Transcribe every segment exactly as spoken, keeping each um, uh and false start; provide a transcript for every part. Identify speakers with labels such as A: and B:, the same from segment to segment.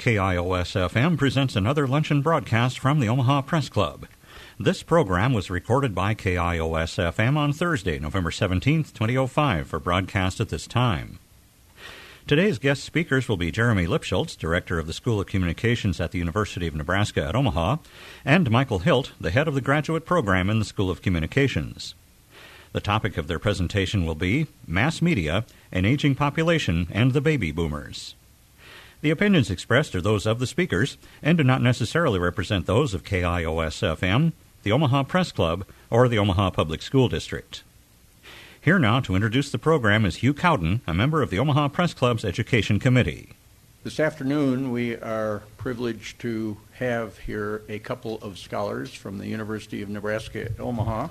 A: K I O S F M presents another luncheon broadcast from the Omaha Press Club. This program was recorded by K I O S F M on Thursday, November seventeenth, twenty oh five, for broadcast at this time. Today's guest speakers will be Jeremy Lipschultz, Director of the School of Communications at the University of Nebraska at Omaha, and Michael Hilt, the head of the graduate program in the School of Communications. The topic of their presentation will be Mass Media, an Aging Population, and the Baby Boomers. The opinions expressed are those of the speakers and do not necessarily represent those of K I O S F M, the Omaha Press Club, or the Omaha Public School District. Here now to introduce the program is Hugh Cowden, a member of the Omaha Press Club's Education Committee.
B: This afternoon we are privileged to have here a couple of scholars from the University of Nebraska at Omaha.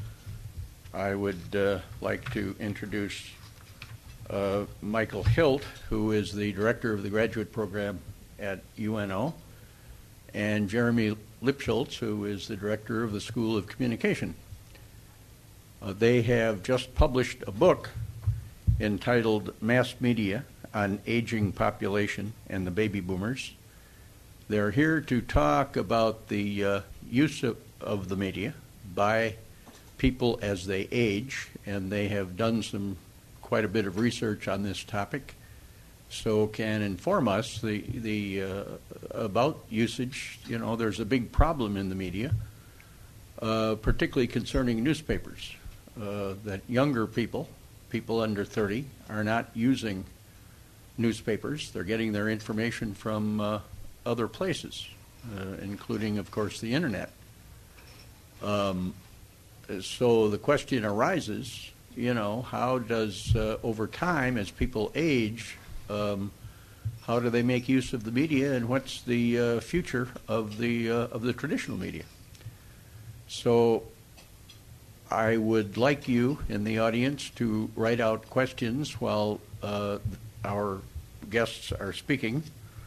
B: I would uh, like to introduce uh, Michael Hilt, who is the director of the graduate program at U N O, and Jeremy Lipschultz, who is the director of the School of Communication. Uh, they have just published a book entitled Mass Media, an Aging Population and the Baby Boomers. They're here to talk about the uh, use of, of the media by people as they age, and they have done some quite a bit of research on this topic, so can inform us the the uh, about usage. You know, there's a big problem in the media, uh, particularly concerning newspapers. Uh, that younger people, people under thirty, are not using newspapers. They're getting their information from uh, other places, uh, including, of course, the internet. Um, so the question arises, you know, how does, uh, over time, as people age, um, how do they make use of the media, and what's the uh, future of the uh, of the traditional media? So I would like you in the audience to write out questions while uh, our guests are speaking.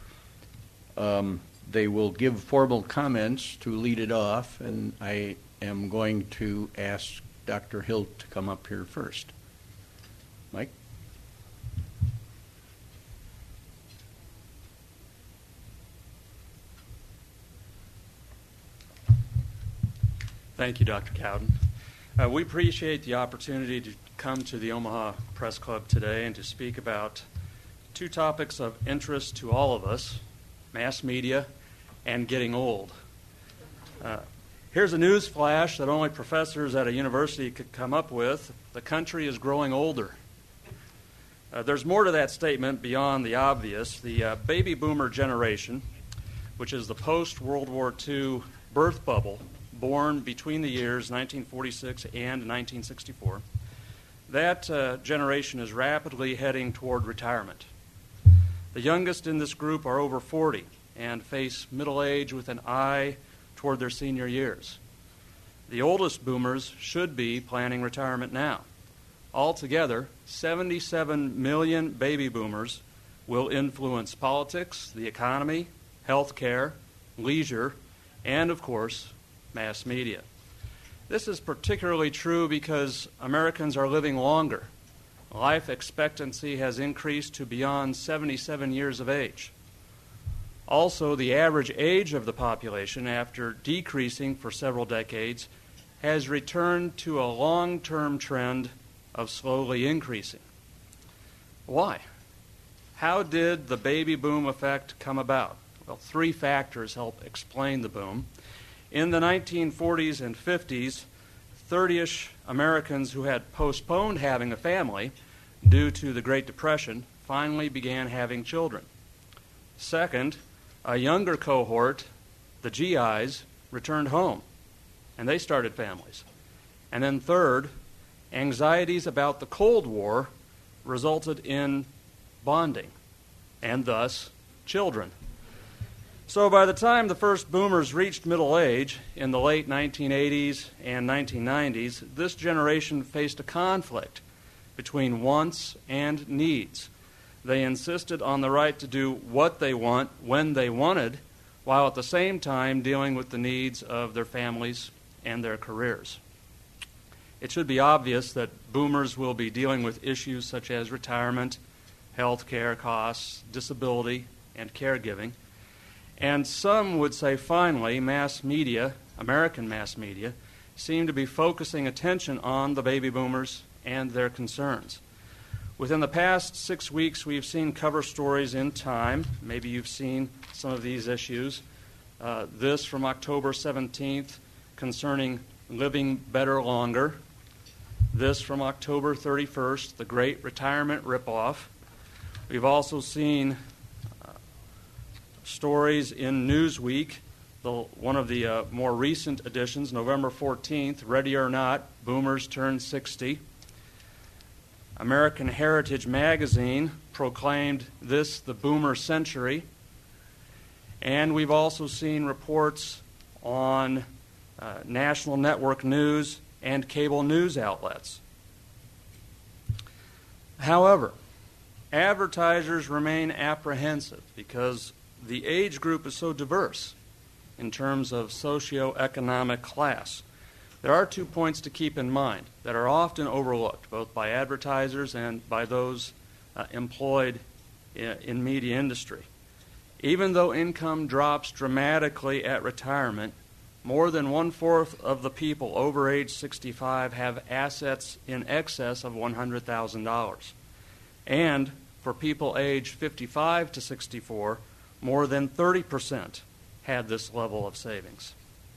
B: Um, they will give formal comments to lead it off, and I am going to ask Doctor Hilt to come up here first. Mike?
C: Thank you, Doctor Cowden. Uh, we appreciate the opportunity to come to the Omaha Press Club today and to speak about two topics of interest to all of us, mass media and getting old. Uh, here's a news flash that only professors at a university could come up with. The country is growing older. Uh, there's more to that statement beyond the obvious. The uh, baby boomer generation, which is the post-World War Two birth bubble, born between the years nineteen forty-six and nineteen sixty-four, that uh, generation is rapidly heading toward retirement. The youngest in this group are over forty and face middle age with an eye toward their senior years. The oldest boomers should be planning retirement now. Altogether, seventy-seven million baby boomers will influence politics, the economy, health care, leisure, and, of course, mass media. This is particularly true because Americans are living longer. Life expectancy has increased to beyond seventy-seven years of age. Also, the average age of the population, after decreasing for several decades, has returned to a long-term trend of slowly increasing. Why? How did the baby boom effect come about? Well, three factors help explain the boom. In the nineteen forties and fifties, thirty-ish Americans who had postponed having a family due to the Great Depression finally began having children. Second, a younger cohort, the G Is, returned home, and they started families. And then third, anxieties about the Cold War resulted in bonding, and thus children. So by the time the first boomers reached middle age in the late nineteen eighties and nineteen nineties, this generation faced a conflict between wants and needs. They insisted on the right to do what they want when they wanted, while at the same time dealing with the needs of their families and their careers. It should be obvious that boomers will be dealing with issues such as retirement, health care costs, disability, and caregiving. And some would say, finally, mass media, American mass media, seem to be focusing attention on the baby boomers and their concerns. Within the past six weeks, we've seen cover stories in Time. Maybe you've seen some of these issues. Uh, this from October seventeenth concerning living better longer. This from October thirty-first, the Great Retirement Ripoff. We've also seen uh, stories in Newsweek, the, one of the uh, more recent editions, November fourteenth, Ready or Not, Boomers Turn sixty. American Heritage Magazine proclaimed this the Boomer Century. And we've also seen reports on uh, national network news and cable news outlets. However, advertisers remain apprehensive because the age group is so diverse in terms of socioeconomic class. There are two points to keep in mind that are often overlooked, both by advertisers and by those uh, employed in, in media industry. Even though income drops dramatically at retirement, more than one-fourth of the people over age sixty-five have assets in excess of one hundred thousand dollars. And for people aged fifty-five to sixty-four, more than thirty percent had this level of savings.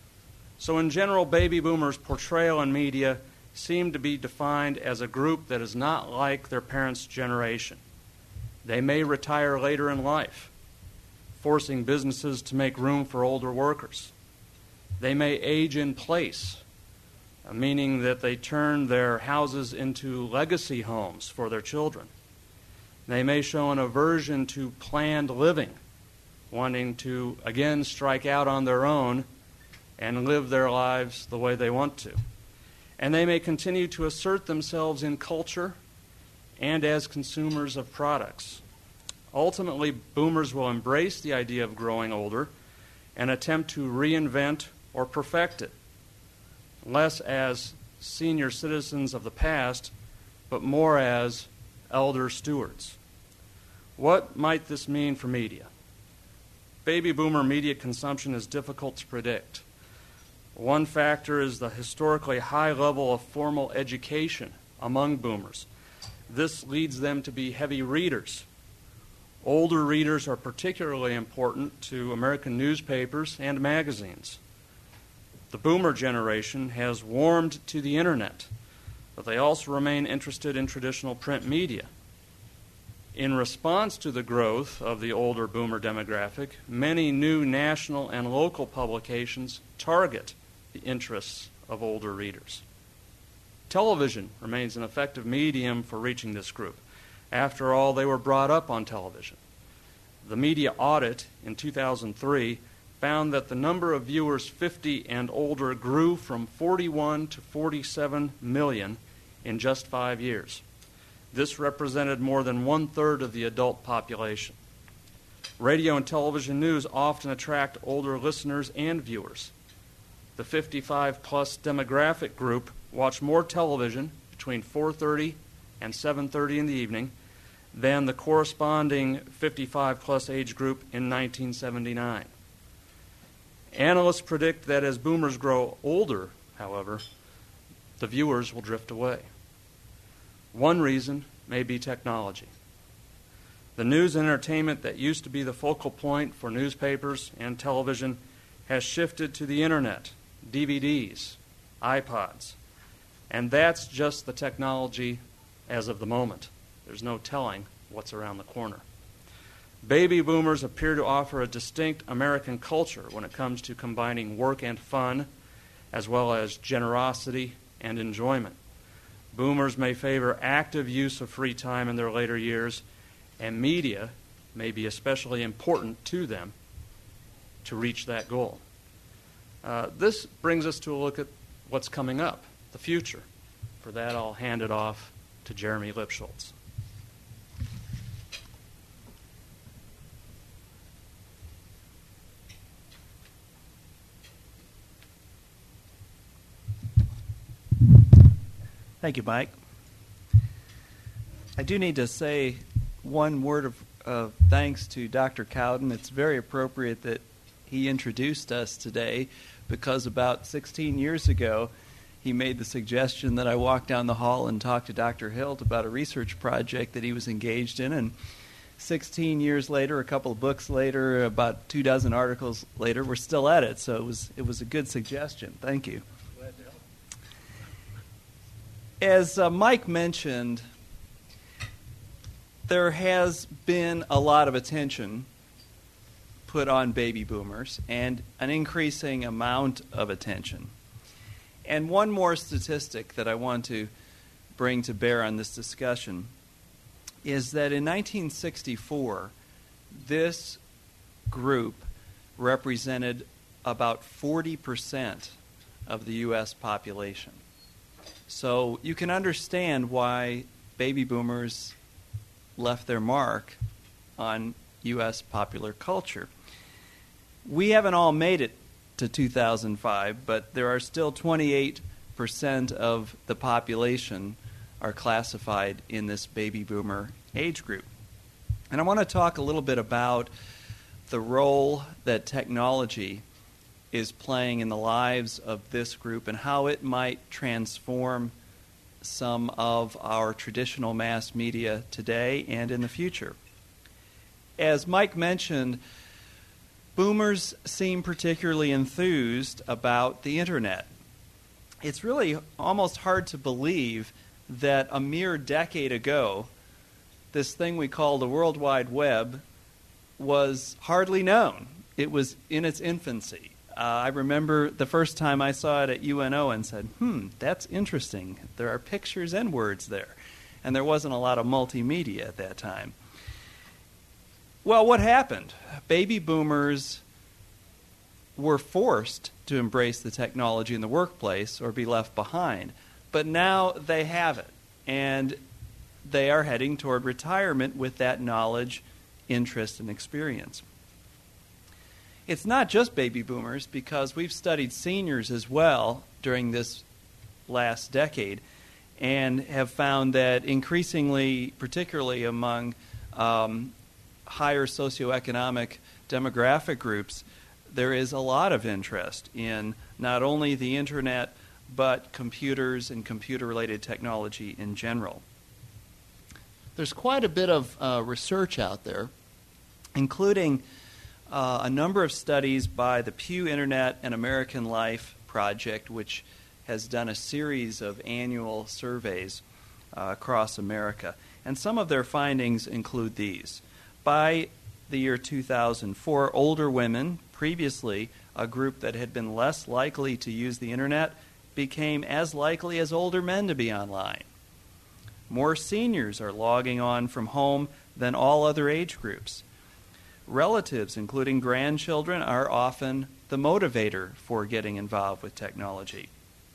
C: So in general, baby boomers' portrayal in media seem to be defined as a group that is not like their parents' generation. They may retire later in life, forcing businesses to make room for older workers. They may age in place, meaning that they turn their houses into legacy homes for their children. They may show an aversion to planned living, wanting to again strike out on their own and live their lives the way they want to. And they may continue to assert themselves in culture and as consumers of products. Ultimately, boomers will embrace the idea of growing older and attempt to reinvent or perfect it, less as senior citizens of the past, but more as elder stewards. What might this mean for media? Baby boomer media consumption is difficult to predict. One factor is the historically high level of formal education among boomers. This leads them to be heavy readers. Older readers are particularly important to American newspapers and magazines. The boomer generation has warmed to the internet, but they also remain interested in traditional print media. In response to the growth of the older boomer demographic, many new national and local publications target the interests of older readers. Television remains an effective medium for reaching this group. After all, they were brought up on television. The media audit in two thousand three found that the number of viewers fifty and older grew from forty-one to forty-seven million in just five years. This represented more than one-third of the adult population. Radio and television news often attract older listeners and viewers. The fifty-five plus demographic group watch more television between four thirty and seven thirty in the evening than the corresponding fifty-five plus age group in nineteen seventy-nine. Analysts predict that as boomers grow older, however, the viewers will drift away. One reason may be technology. The news and entertainment that used to be the focal point for newspapers and television has shifted to the internet, D V Ds, iPods, and that's just the technology as of the moment. There's no telling what's around the corner. Baby boomers appear to offer a distinct American culture when it comes to combining work and fun, as well as generosity and enjoyment. Boomers may favor active use of free time in their later years, and media may be especially important to them to reach that goal. Uh, this brings us to a look at what's coming up, the future. For that, I'll hand it off to Jeremy Lipschultz.
D: Thank you, Mike. I do need to say one word of, of thanks to Doctor Cowden. It's very appropriate that he introduced us today because about sixteen years ago, he made the suggestion that I walk down the hall and talk to Doctor Hilt about a research project that he was engaged in. And sixteen years later, a couple of books later, about two dozen articles later, we're still at it. So it was it was a good suggestion. Thank you.
B: Glad to help.
D: As uh, Mike mentioned, there has been a lot of attention put on baby boomers and an increasing amount of attention. And one more statistic that I want to bring to bear on this discussion is that in nineteen sixty-four, this group represented about forty percent of the U S population. So you can understand why baby boomers left their mark on U S popular culture. We haven't all made it to two thousand five, but there are still twenty-eight percent of the population are classified in this baby boomer age group. And I want to talk a little bit about the role that technology is playing in the lives of this group and how it might transform some of our traditional mass media today and in the future. As Mike mentioned, boomers seem particularly enthused about the internet. It's really almost hard to believe that a mere decade ago, this thing we call the World Wide Web was hardly known. It was in its infancy. Uh, I remember the first time I saw it at U N O and said, hmm, that's interesting. There are pictures and words there. And there wasn't a lot of multimedia at that time. Well, what happened? Baby boomers were forced to embrace the technology in the workplace or be left behind. But now they have it, and they are heading toward retirement with that knowledge, interest, and experience. It's not just baby boomers, because we've studied seniors as well during this last decade and have found that increasingly, particularly among um, higher socioeconomic demographic groups, there is a lot of interest in not only the internet, but computers and computer-related technology in general. There's quite a bit of uh, research out there, including uh, a number of studies by the Pew Internet and American Life Project, which has done a series of annual surveys uh, across America. And some of their findings include these. By the year two thousand four, older women, previously a group that had been less likely to use the internet, became as likely as older men to be online. More seniors are logging on from home than all other age groups. Relatives, including grandchildren, are often the motivator for getting involved with technology.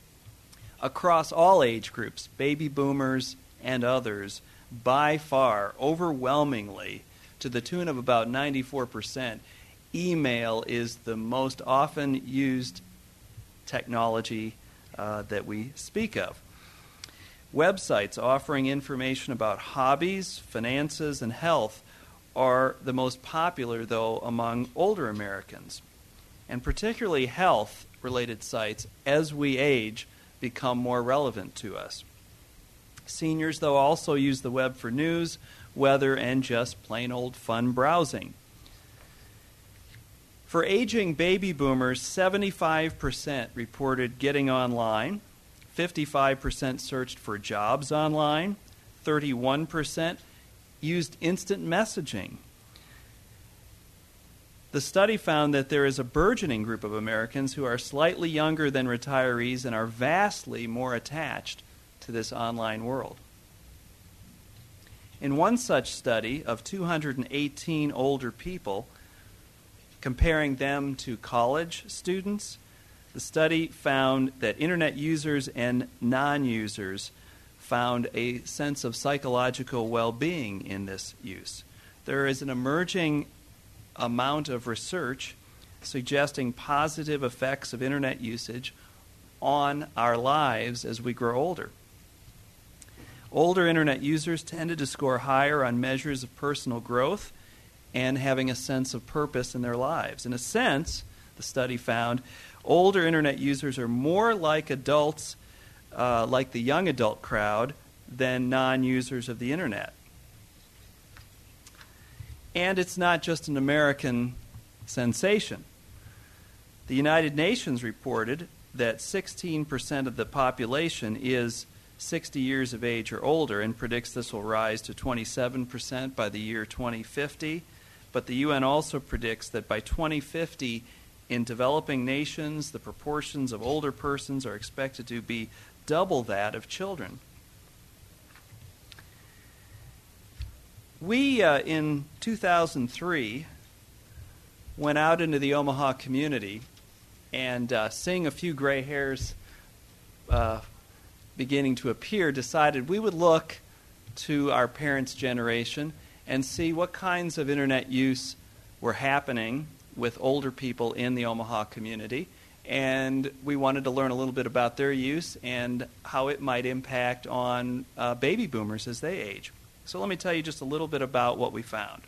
D: Across all age groups, baby boomers and others, by far, overwhelmingly, to the tune of about ninety-four percent, email is the most often used technology uh, that we speak of. Websites offering information about hobbies, finances, and health are the most popular, though, among older Americans. And particularly health-related sites, as we age, become more relevant to us. Seniors, though, also use the web for news, weather, and just plain old fun browsing. For aging baby boomers, seventy-five percent reported getting online, fifty-five percent searched for jobs online, thirty-one percent used instant messaging. The study found that there is a burgeoning group of Americans who are slightly younger than retirees and are vastly more attached to this online world. In one such study of two hundred eighteen older people, comparing them to college students, the study found that internet users and non-users found a sense of psychological well-being in this use. There is an emerging amount of research suggesting positive effects of internet usage on our lives as we grow older. Older internet users tended to score higher on measures of personal growth and having a sense of purpose in their lives. In a sense, the study found older Internet users are more like adults, uh, like the young adult crowd, than non-users of the Internet. And it's not just an American sensation. The United Nations reported that sixteen percent of the population is sixty years of age or older and predicts this will rise to twenty-seven percent by the year twenty fifty. But the U N also predicts that by twenty fifty, in developing nations, the proportions of older persons are expected to be double that of children. We, uh, in two thousand three, went out into the Omaha community and, uh, seeing a few gray hairs uh, beginning to appear, decided we would look to our parents' generation and see what kinds of Internet use were happening with older people in the Omaha community. And we wanted to learn a little bit about their use and how it might impact on uh, baby boomers as they age. So let me tell you just a little bit about what we found.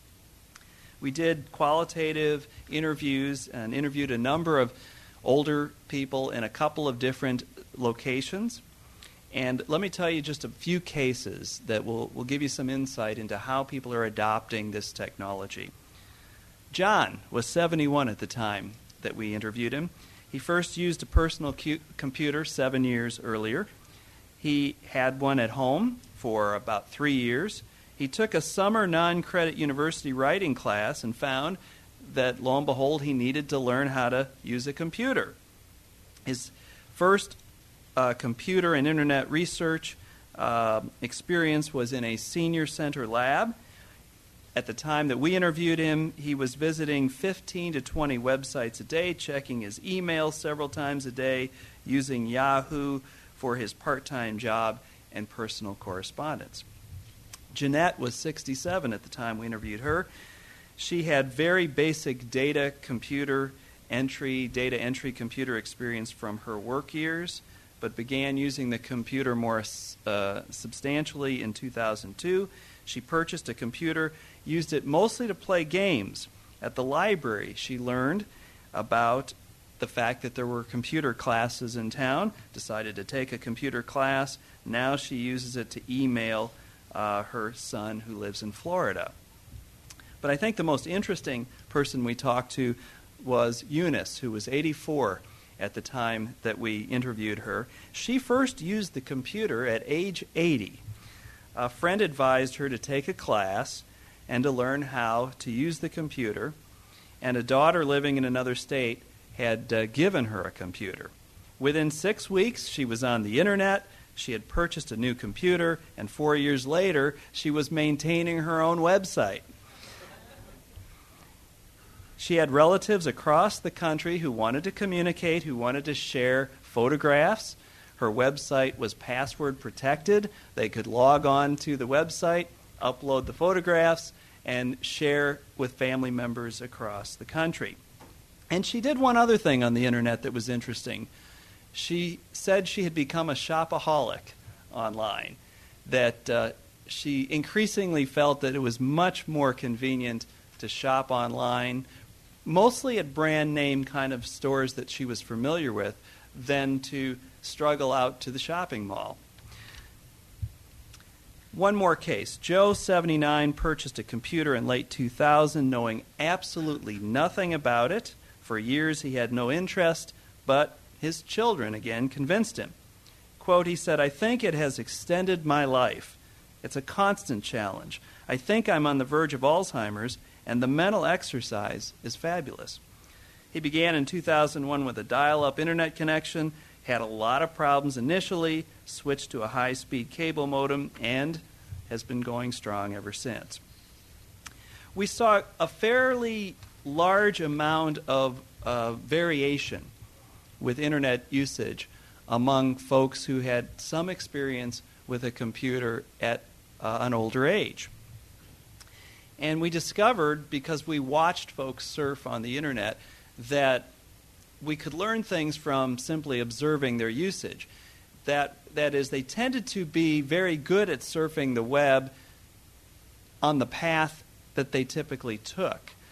D: We did qualitative interviews and interviewed a number of older people in a couple of different locations. And let me tell you just a few cases that will, will give you some insight into how people are adopting this technology. John was seventy-one at the time that we interviewed him. He first used a personal cu- computer seven years earlier. He had one at home for about three years. He took a summer non-credit university writing class and found that, lo and behold, he needed to learn how to use a computer. His first uh, computer and Internet research uh, experience was in a senior center lab. At the time that we interviewed him, he was visiting fifteen to twenty websites a day, checking his email several times a day, using Yahoo for his part-time job and personal correspondence. Jeanette was sixty-seven at the time we interviewed her. She had very basic data computer entry, data entry computer experience from her work years, but began using the computer more uh, substantially in two thousand two. She purchased a computer, used it mostly to play games. At the library, she learned about the fact that there were computer classes in town, decided to take a computer class. Now she uses it to email uh, her son who lives in Florida. But I think the most interesting person we talked to was Eunice, who was eighty-four at the time that we interviewed her. She first used the computer at age eighty. A friend advised her to take a class and to learn how to use the computer, and a daughter living in another state had uh, given her a computer. Within six weeks, she was on the Internet, she had purchased a new computer, and four years later, she was maintaining her own website. She had relatives across the country who wanted to communicate, who wanted to share photographs. Her website was password protected. They could log on to the website, upload the photographs, and share with family members across the country. And she did one other thing on the Internet that was interesting. She said she had become a shopaholic online, that uh, she increasingly felt that it was much more convenient to shop online, mostly at brand name kind of stores that she was familiar with, than to struggle out to the shopping mall. One more case. Joe, seventy-nine, purchased a computer in late two thousand, knowing absolutely nothing about it. For years he had no interest, but his children, again, convinced him. Quote, he said, "I think it has extended my life. It's a constant challenge. I think I'm on the verge of Alzheimer's, and the mental exercise is fabulous." He began in two thousand one with a dial-up internet connection, had a lot of problems initially, switched to a high-speed cable modem, and has been going strong ever since. We saw a fairly large amount of uh, variation with internet usage among folks who had some experience with a computer at uh, an older age. And we discovered, because we watched folks surf on the internet, that we could learn things from simply observing their usage. That, that is, they tended to be very good at surfing the web on the path that they typically took.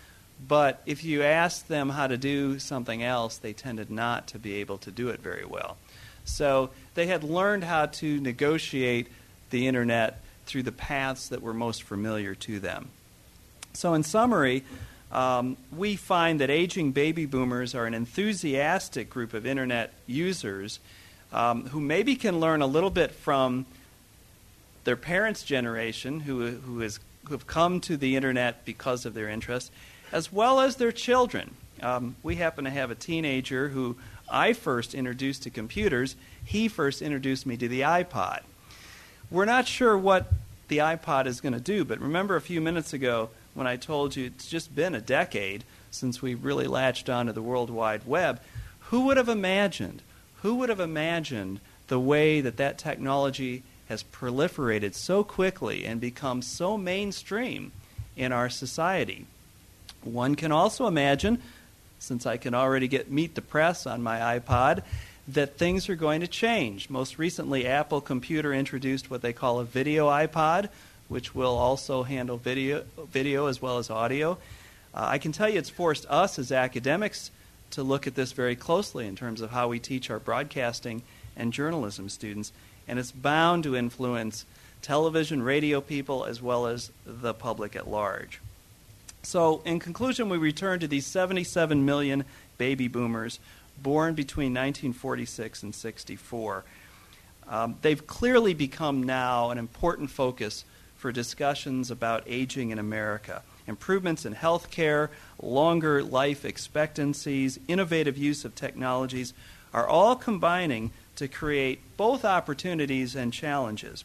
D: But if you ask them how to do something else, they tended not to be able to do it very well. So they had learned how to negotiate the internet through the paths that were most familiar to them. So in summary, um, we find that aging baby boomers are an enthusiastic group of internet users um, who maybe can learn a little bit from their parents' generation, who, who, is, who have come to the internet because of their interest, as well as their children. Um, we happen to have a teenager who I first introduced to computers. He first introduced me to the iPod. We're not sure what the iPod is going to do, but remember a few minutes ago when I told you it's just been a decade since we really latched onto the World Wide Web. Who would have imagined, who would have imagined the way that that technology has proliferated so quickly and become so mainstream in our society? One can also imagine, since I can already get Meet the Press on my iPod, that things are going to change. Most recently, Apple Computer introduced what they call a video iPod, which will also handle video, video as well as audio. Uh, I can tell you it's forced us as academics to look at this very closely in terms of how we teach our broadcasting and journalism students, and it's bound to influence television, radio people, as well as the public at large. So, in conclusion, we return to these seventy-seven million baby boomers born between nineteen forty-six and sixty-four. Um, they've clearly become now an important focus for discussions about aging in America. Improvements in health care, longer life expectancies, innovative use of technologies are all combining to create both opportunities and challenges.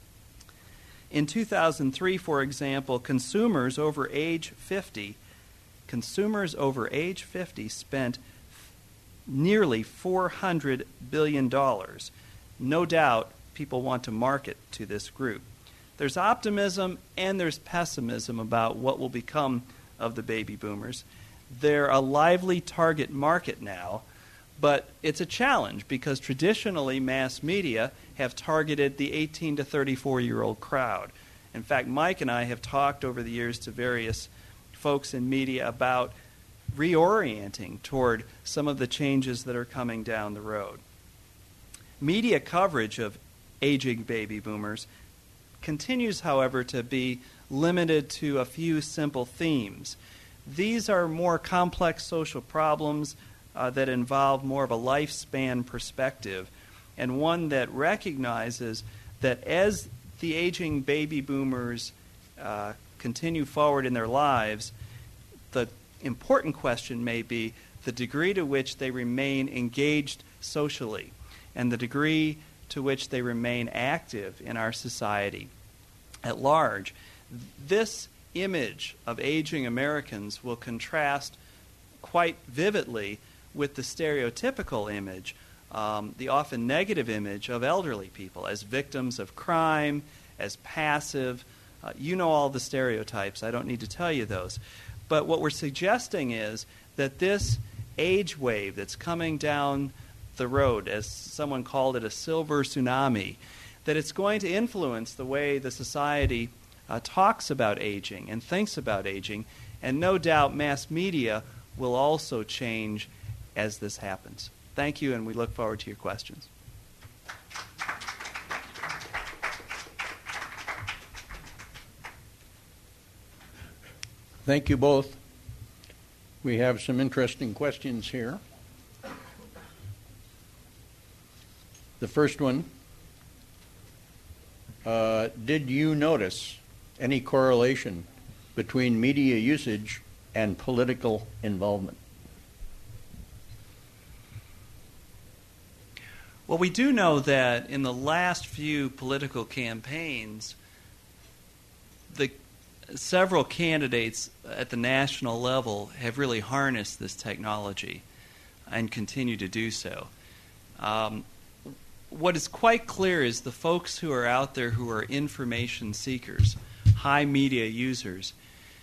D: In two thousand three, for example, consumers over age fifty, consumers over age fifty spent nearly four hundred billion dollars. No doubt people want to market to this group. There's optimism and there's pessimism about what will become of the baby boomers. They're a lively target market now, but it's a challenge because traditionally mass media have targeted the eighteen to thirty-four-year-old crowd. In fact, Mike and I have talked over the years to various folks in media about reorienting toward some of the changes that are coming down the road. Media coverage of aging baby boomers continues, however, to be limited to a few simple themes. These are more complex social problems uh, that involve more of a lifespan perspective, and one that recognizes that as the aging baby boomers uh, continue forward in their lives, the important question may be the degree to which they remain engaged socially and the degree to which they remain active in our society at large. This image of aging Americans will contrast quite vividly with the stereotypical image, um, the often negative image of elderly people as victims of crime, as passive. Uh, you know all the stereotypes. I don't need to tell you those. But what we're suggesting is that this age wave that's coming down the road, as someone called it, a silver tsunami, that it's going to influence the way the society uh, talks about aging and thinks about aging, and no doubt mass media will also change as this happens. Thank you, and we look forward to your questions.
B: Thank you both. We have some interesting questions here. The first one, uh, did you notice any correlation between media usage and political involvement?
D: Well, we do know that in the last few political campaigns, the several candidates at the national level have really harnessed this technology and continue to do so. Um, what is quite clear is the folks who are out there who are information seekers, high media users,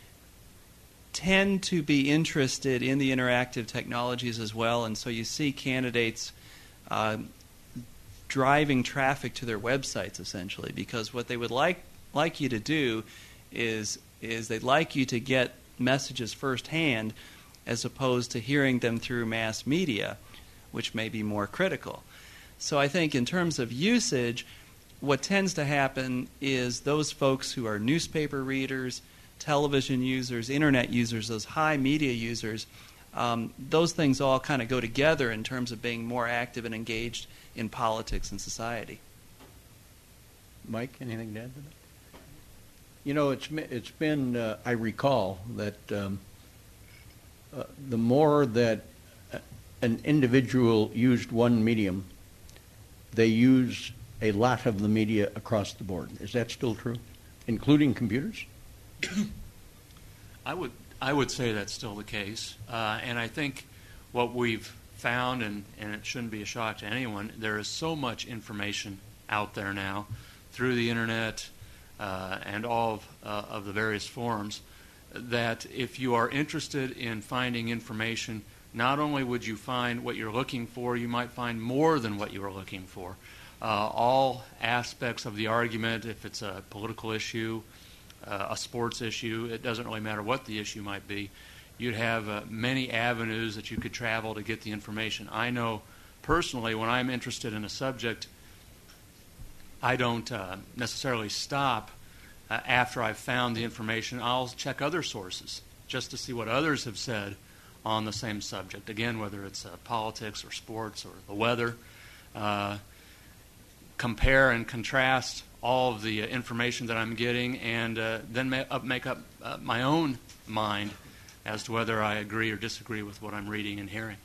D: tend to be interested in the interactive technologies as well, and so you see candidates uh, driving traffic to their websites essentially, because what they would like like you to do is is they'd like you to get messages firsthand as opposed to hearing them through mass media, which may be more critical. So I think in terms of usage, what tends to happen is those folks who are newspaper readers, television users, internet users, those high media users, um, those things all kind of go together in terms of being more active and engaged in politics and society.
B: Mike, anything to add to that? You know, it's it's been, uh, I recall that um, uh, the more that an individual used one medium, they use a lot of the media across the board. Is that still true, including computers?
E: I would I would say that's still the case, uh, and I think what we've found, and, and it shouldn't be a shock to anyone, there is so much information out there now through the internet uh, and all of, uh, of the various forums, that if you are interested in finding information, not only would you find what you're looking for, you might find more than what you were looking for. Uh, all aspects of the argument, if it's a political issue, uh, a sports issue, it doesn't really matter what the issue might be. You'd have uh, many avenues that you could travel to get the information. I know personally when I'm interested in a subject, I don't uh, necessarily stop uh, after I've found the information. I'll check other sources just to see what others have said on the same subject. Again, whether it's uh, politics or sports or the weather. Uh, compare and contrast all of the uh, information that I'm getting, and uh, then ma- up, make up uh, my own mind as to whether I agree or disagree with what I'm reading and hearing.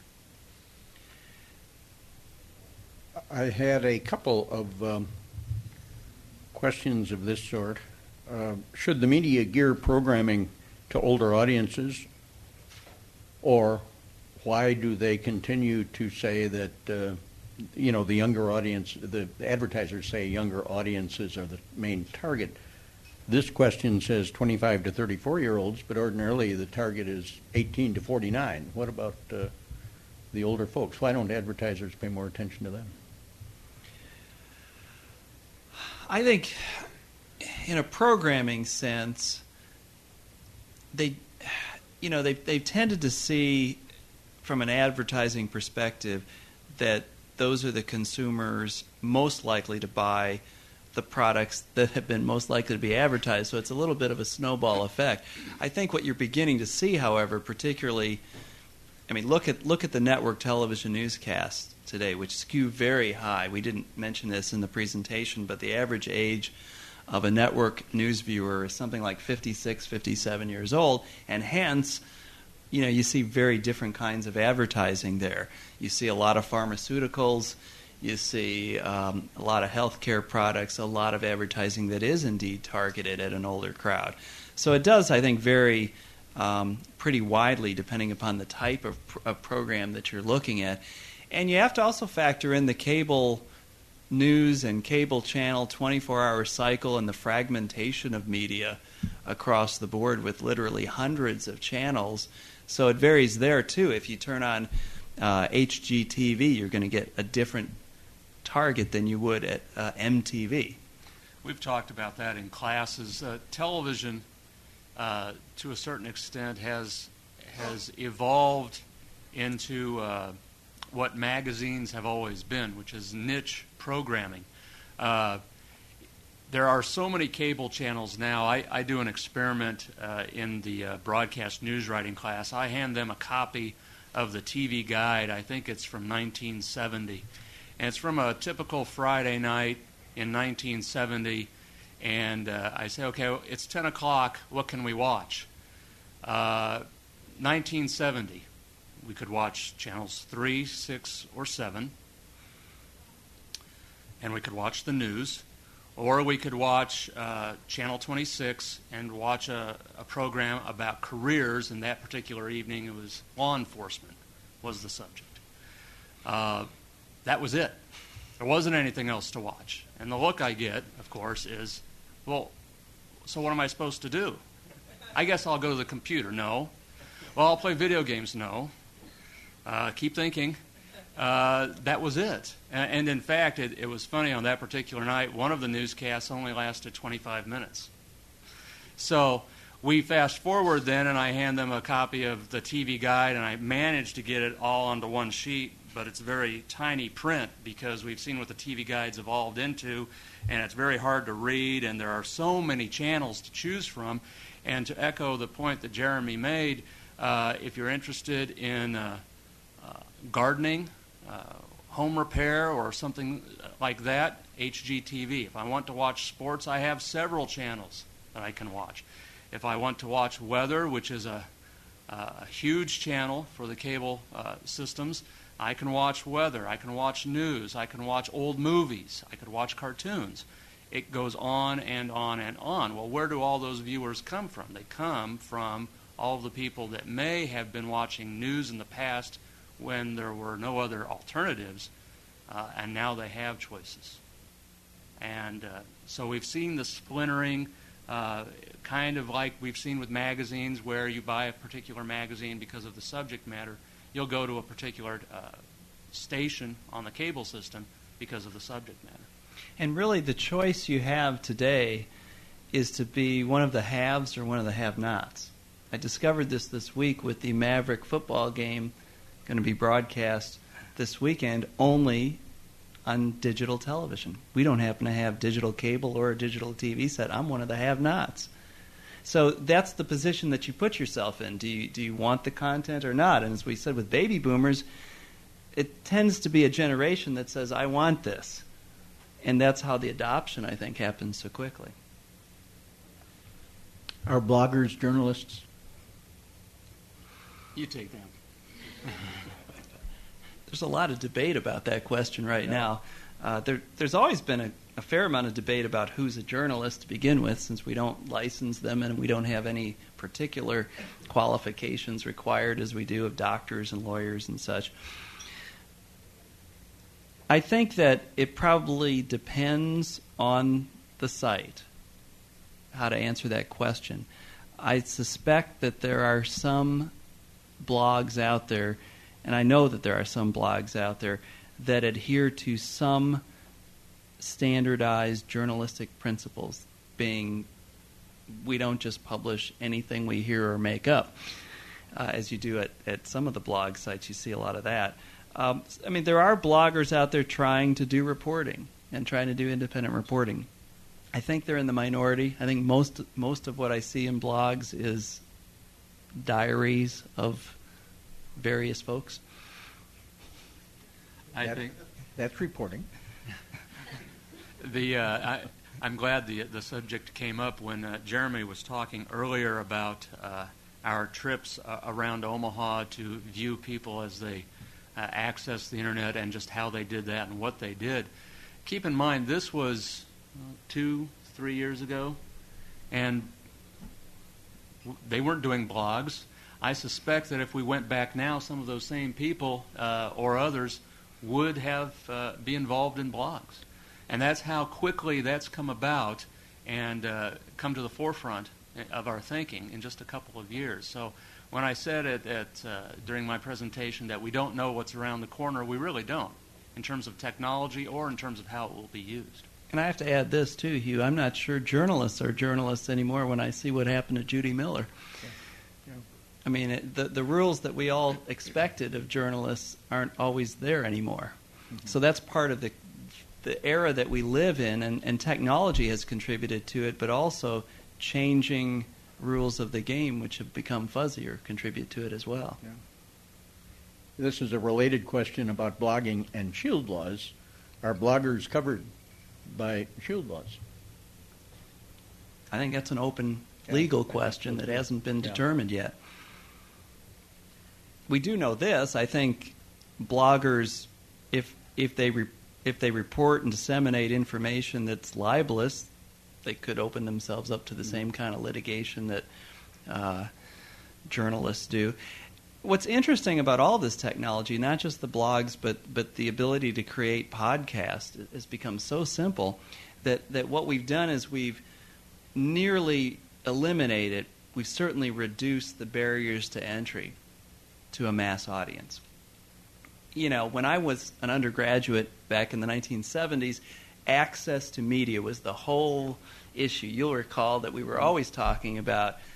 B: I had a couple of um, questions of this sort. Uh, should the media gear programming to older audiences, or why do they continue to say that uh, you know, the younger audience, the advertisers say younger audiences are the main target? This question says twenty-five to thirty-four year olds, but ordinarily the target is eighteen to forty-nine. What about uh, the older folks? Why don't advertisers pay more attention to them?
D: I think in a programming sense, they, you know, they, they've tended to see from an advertising perspective that those are the consumers most likely to buy the products that have been most likely to be advertised. So it's a little bit of a snowball effect. I think what you're beginning to see, however, particularly, I mean, look at look at the network television newscasts today, which skew very high. We didn't mention this in the presentation, but the average age of a network news viewer is something like fifty-six, fifty-seven years old, and hence, you know, you see very different kinds of advertising there. You see a lot of pharmaceuticals, you see um, a lot of healthcare products, a lot of advertising that is indeed targeted at an older crowd. So it does, I think, vary um, pretty widely depending upon the type of, pr- of program that you're looking at. And you have to also factor in the cable news and cable channel twenty-four hour cycle and the fragmentation of media across the board with literally hundreds of channels. So it varies there, too. If you turn on uh, H G T V, you're going to get a different target than you would at uh, M T V.
E: We've talked about that in classes. Uh, television, uh, to a certain extent, has has evolved into uh, what magazines have always been, which is niche programming. Uh, There are so many cable channels now. I, I do an experiment uh, in the uh, broadcast news writing class. I hand them a copy of the T V Guide. I think it's from nineteen seventy. And it's from a typical Friday night in nineteen seventy. And uh, I say, okay, it's ten o'clock. What can we watch? Uh, nineteen seventy. We could watch channels three, six, or seven. And we could watch the news. Or we could watch uh, Channel twenty-six and watch a, a program about careers. And that particular evening, it was law enforcement was the subject. Uh, that was it. There wasn't anything else to watch. And the look I get, of course, is, well, so what am I supposed to do? I guess I'll go to the computer. No. Well, I'll play video games. No. Uh, keep thinking. Uh, that was it. And, and in fact, it, it was funny, on that particular night, one of the newscasts only lasted twenty-five minutes. So we fast forward then, and I hand them a copy of the T V guide, and I manage to get it all onto one sheet, but it's very tiny print because we've seen what the T V guide's evolved into, and it's very hard to read, and there are so many channels to choose from. And to echo the point that Jeremy made, uh, if you're interested in uh, uh, gardening, uh, home repair, or something like that, H G T V. If I want to watch sports, I have several channels that I can watch. If I want to watch weather, which is a, a huge channel for the cable uh, systems, I can watch weather, I can watch news, I can watch old movies, I could watch cartoons. It goes on and on and on. Well, where do all those viewers come from? They come from all of the people that may have been watching news in the past when there were no other alternatives, uh, and now they have choices. And uh, so we've seen the splintering, uh, kind of like we've seen with magazines, where you buy a particular magazine because of the subject matter. You'll go to a particular uh, station on the cable system because of the subject matter.
D: And really the choice you have today is to be one of the haves or one of the have-nots. I discovered this this week with the Maverick football game going to be broadcast this weekend only on digital television. We don't happen to have digital cable or a digital T V set. I'm one of the have-nots. So that's the position that you put yourself in. Do you, do you want the content or not? And as we said with baby boomers, it tends to be a generation that says, I want this. And that's how the adoption, I think, happens so quickly.
B: Are bloggers journalists?
E: You take them.
D: There's a lot of debate about that question right yeah. now. Uh, there, there's always been a, a fair amount of debate about who's a journalist to begin with, since we don't license them and we don't have any particular qualifications required as we do of doctors and lawyers and such. I think that it probably depends on the site how to answer that question. I suspect that there are some blogs out there, and I know that there are some blogs out there that adhere to some standardized journalistic principles, being we don't just publish anything we hear or make up. Uh, as you do at, at some of the blog sites, you see a lot of that. Um, I mean, there are bloggers out there trying to do reporting and trying to do independent reporting. I think they're in the minority. I think most most of what I see in blogs is diaries of various folks.
E: I
B: that,
E: think
B: that's reporting.
E: the uh, I, I'm glad the the subject came up when uh, Jeremy was talking earlier about uh, our trips uh, around Omaha to view people as they Uh, access the internet and just how they did that and what they did. Keep in mind, this was uh, two, three years ago, and w- they weren't doing blogs. I suspect that if we went back now, some of those same people uh, or others would have uh, be involved in blogs. And that's how quickly that's come about and uh, come to the forefront of our thinking in just a couple of years. So when I said it at, uh, during my presentation that we don't know what's around the corner, we really don't, in terms of technology or in terms of how it will be used.
D: And I have to add this too, Hugh. I'm not sure journalists are journalists anymore when I see what happened to Judy Miller.
B: Yeah. Yeah.
D: I mean, it, the, the rules that we all expected of journalists aren't always there anymore. Mm-hmm. So that's part of the the era that we live in, and, and technology has contributed to it, but also changing rules of the game, which have become fuzzier, contribute to it as well.
B: Yeah. This is a related question about blogging and shield laws. Are bloggers covered by shield laws?
D: I think that's an open legal question that hasn't been determined yet. We do know this. I think bloggers, if if they re, if they report and disseminate information that's libelous, they could open themselves up to the same kind of litigation that uh, journalists do. What's interesting about all this technology, not just the blogs, but but the ability to create podcasts, has become so simple that, that what we've done is we've nearly eliminated, we've certainly reduced the barriers to entry to a mass audience. You know, when I was an undergraduate back in the nineteen seventies, access to media was the whole issue. You'll recall that we were always talking about,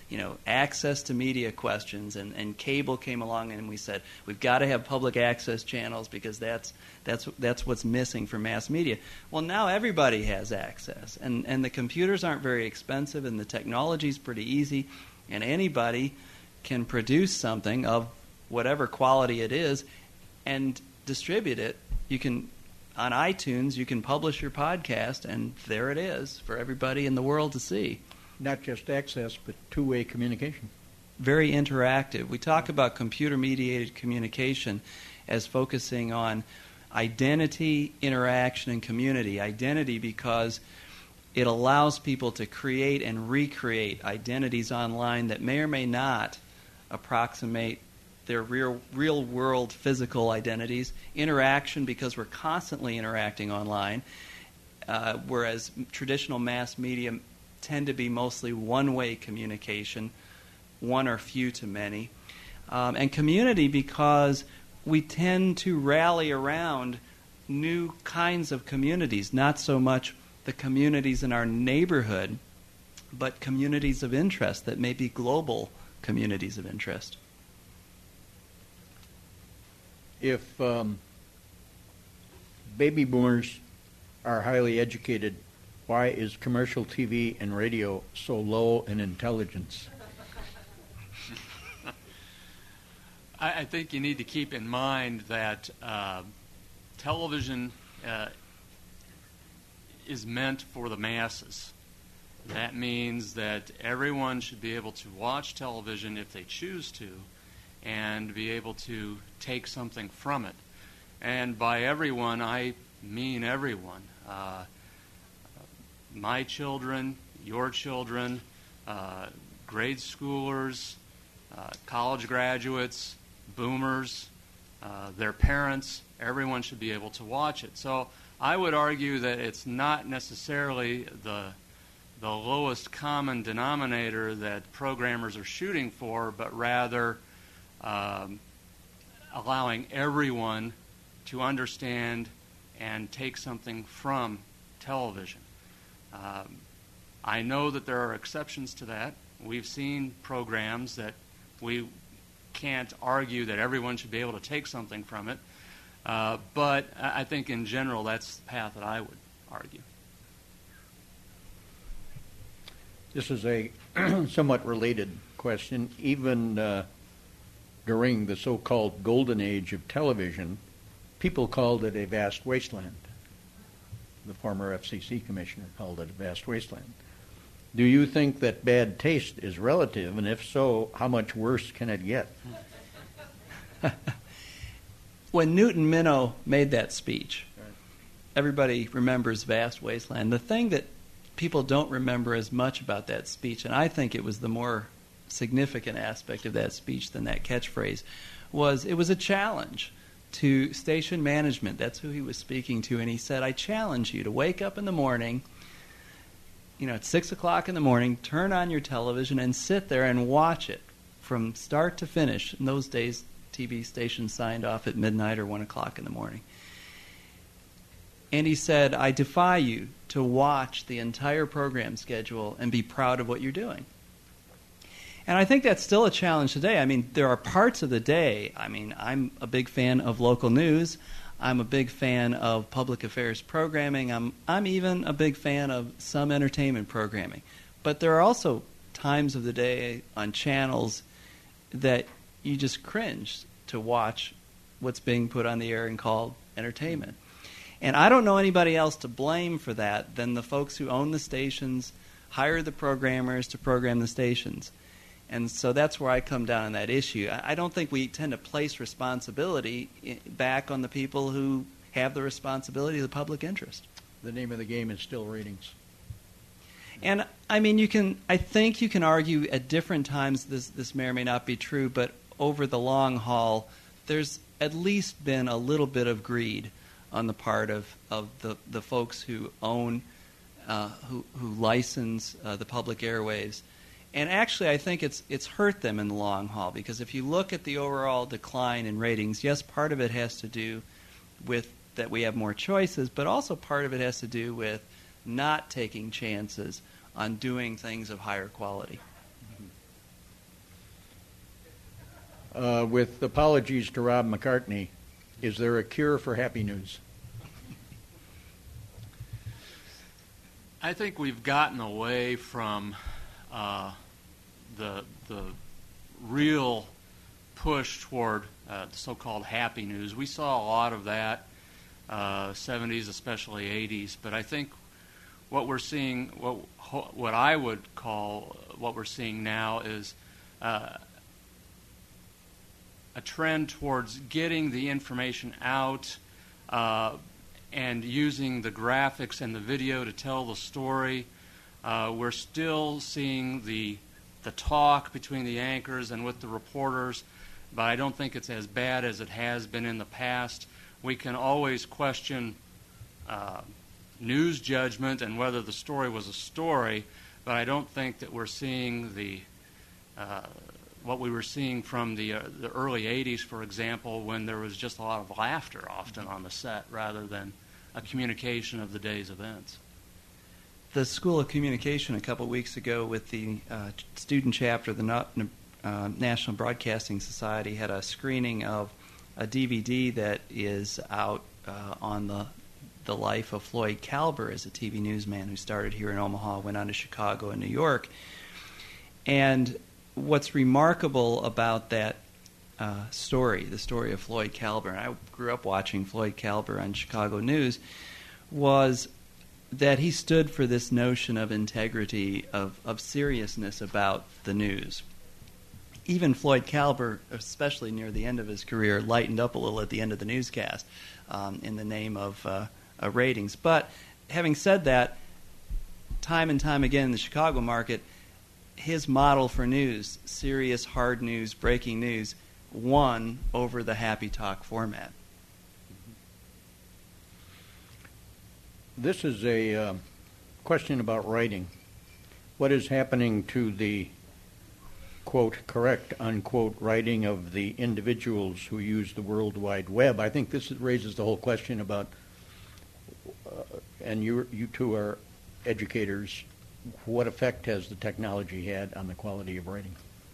D: you know, access to media questions, and, and cable came along, and we said we've got to have public access channels because that's that's that's what's missing for mass media. Well, now everybody has access, and and the computers aren't very expensive, and the technology's pretty easy, and anybody can produce something of whatever quality it is and distribute it. You can, on iTunes, you can publish your podcast, and there it is for everybody in the world to see.
B: Not just access, but two-way communication.
D: Very interactive. We talk about computer-mediated communication as focusing on identity, interaction, and community. Identity because it allows people to create and recreate identities online that may or may not approximate their real, real-world physical identities. Interaction because we're constantly interacting online, uh, whereas traditional mass media tend to be mostly one-way communication, one or few to many. Um, and community because we tend to rally around new kinds of communities, not so much the communities in our neighborhood, but communities of interest that may be global communities of interest.
B: If um, baby boomers are highly educated, why is commercial T V and radio so low in intelligence?
E: I, I think you need to keep in mind that uh, television uh, is meant for the masses. That means that everyone should be able to watch television if they choose to, and be able to take something from it. And by everyone, I mean everyone. Uh, my children, your children, uh, grade schoolers, uh, college graduates, boomers, uh, their parents, everyone should be able to watch it. So I would argue that it's not necessarily the the lowest common denominator that programmers are shooting for, but rather um, allowing everyone to understand and take something from television. Um, I know that there are exceptions to that. We've seen programs that we can't argue that everyone should be able to take something from it, uh, but I think in general that's the path that I would argue.
B: This is a somewhat related question. Even uh, during the so-called golden age of television, people called it a vast wasteland. The former F C C commissioner called it a vast wasteland. Do you think that bad taste is relative, and if so, how much worse can it get?
D: When Newton Minow made that speech, everybody remembers vast wasteland. The thing that people don't remember as much about that speech, and I think it was the more significant aspect of that speech than that catchphrase, was it was a challenge to station management. That's who he was speaking to, and he said, I challenge you to wake up in the morning, you know, at six o'clock in the morning, turn on your television and sit there and watch it from start to finish. In those days, T V stations signed off at midnight or one o'clock in the morning. And he said, I defy you to watch the entire program schedule and be proud of what you're doing. And I think that's still a challenge today. I mean, there are parts of the day. I mean, I'm a big fan of local news. I'm a big fan of public affairs programming. I'm I'm even a big fan of some entertainment programming. But there are also times of the day on channels that you just cringe to watch what's being put on the air and called entertainment. And I don't know anybody else to blame for that than the folks who own the stations, hire the programmers to program the stations. And so that's where I come down on that issue. I don't think we tend to place responsibility back on the people who have the responsibility of the public interest.
B: The name of the game is still ratings.
D: And I mean, you can. I think you can argue at different times this this may or may not be true, but over the long haul, there's at least been a little bit of greed on the part of, of the, the folks who own, uh, who, who license uh, the public airwaves. And actually, I think it's it's hurt them in the long haul, because if you look at the overall decline in ratings, yes, part of it has to do with that we have more choices, but also part of it has to do with not taking chances on doing things of higher quality.
B: Uh, with apologies to Rob McCartney, is there a cure for happy news?
E: I think we've gotten away from uh, the the real push toward uh, the so-called happy news. We saw a lot of that, uh, seventies, especially eighties. But I think what we're seeing, what what I would call what we're seeing now, is uh, a trend towards getting the information out uh, and using the graphics and the video to tell the story. Uh, we're still seeing the the talk between the anchors and with the reporters, but I don't think it's as bad as it has been in the past. We can always question uh, news judgment and whether the story was a story, but I don't think that we're seeing the uh, what we were seeing from the uh, the early eighties, for example, when there was just a lot of laughter often on the set rather than a communication of the day's events.
D: The School of Communication a couple weeks ago with the uh, student chapter of the Na- uh, National Broadcasting Society had a screening of a D V D that is out uh, on the the life of Floyd Kalber as a T V newsman who started here in Omaha, went on to Chicago and New York. And what's remarkable about that uh, story, the story of Floyd Kalber, and I grew up watching Floyd Kalber on Chicago News, was that he stood for this notion of integrity, of, of seriousness about the news. Even Floyd Kalber, especially near the end of his career, lightened up a little at the end of the newscast um, in the name of uh, uh, ratings. But having said that, time and time again in the Chicago market, his model for news, serious, hard news, breaking news, won over the happy talk format.
B: This is a uh, question about writing. What is happening to the, quote, correct, unquote, writing of the individuals who use the World Wide Web? I think this raises the whole question about, uh, and you, you two are educators, what effect has the technology had on the quality of writing?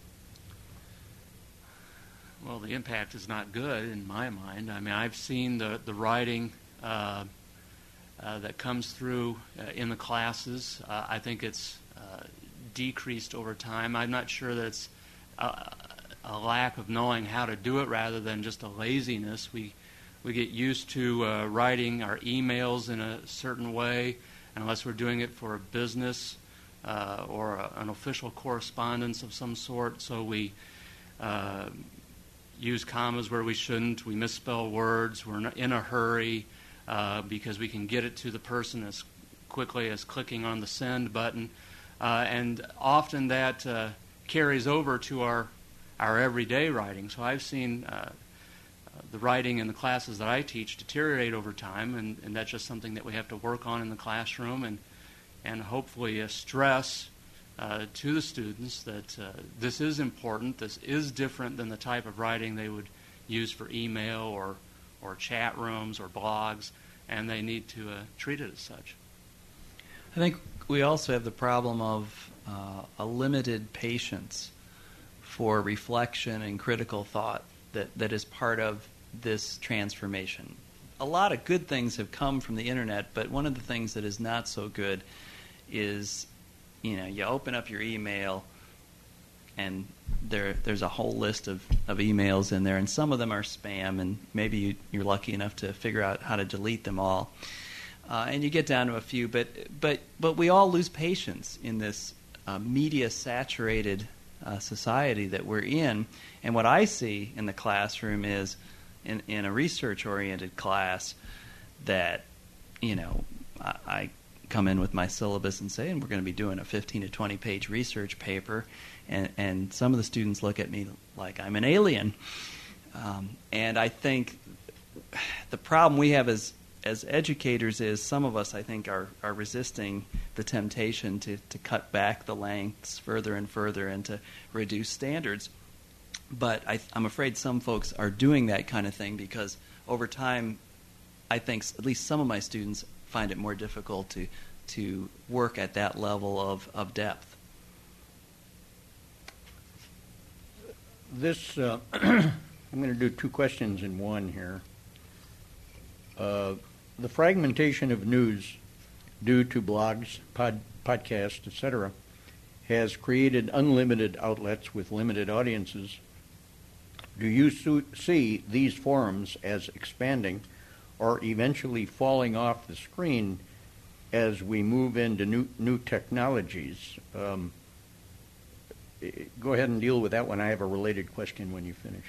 E: Well, the impact is not good in my mind. I mean, I've seen the, the writing uh, uh, that comes through uh, in the classes. Uh, I think it's uh, decreased over time. I'm not sure that it's a, a lack of knowing how to do it rather than just a laziness. We we get used to uh, writing our emails in a certain way, unless we're doing it for a business uh, or a, an official correspondence of some sort. So we uh, use commas where we shouldn't. We misspell words. We're in a hurry uh, because we can get it to the person as quickly as clicking on the send button. Uh, and often that uh, carries over to our our everyday writing. So I've seen uh, the writing in the classes that I teach deteriorate over time, and, and that's just something that we have to work on in the classroom and and hopefully uh, stress uh, to the students that uh, this is important, this is different than the type of writing they would use for email or, or chat rooms or blogs, and they need to uh, treat it as such.
D: I think we also have the problem of uh, a limited patience for reflection and critical thought that, that is part of this transformation. A lot of good things have come from the internet, but one of the things that is not so good is, you know, you open up your email and there there's a whole list of, of emails in there, and some of them are spam, and maybe you, you're lucky enough to figure out how to delete them all. Uh, and you get down to a few, but but but we all lose patience in this uh, media-saturated uh, society that we're in. And what I see in the classroom is, in, in a research-oriented class, that, you know, I, I come in with my syllabus and say, and we're going to be doing a fifteen to twenty page research paper, and, and some of the students look at me like I'm an alien. Um, and I think the problem we have as as educators is some of us, I think, are, are resisting the temptation to, to cut back the lengths further and further and to reduce standards. But I, I'm afraid some folks are doing that kind of thing because over time, I think at least some of my students find it more difficult to to work at that level of, of depth.
B: This, uh, I'm going to do two questions in one here. Uh, the fragmentation of news due to blogs, pod, podcasts, et cetera, has created unlimited outlets with limited audiences. Do you su- see these forums as expanding or eventually falling off the screen as we move into new, new technologies? Um, go ahead and deal with that one. I have a related question when you finish.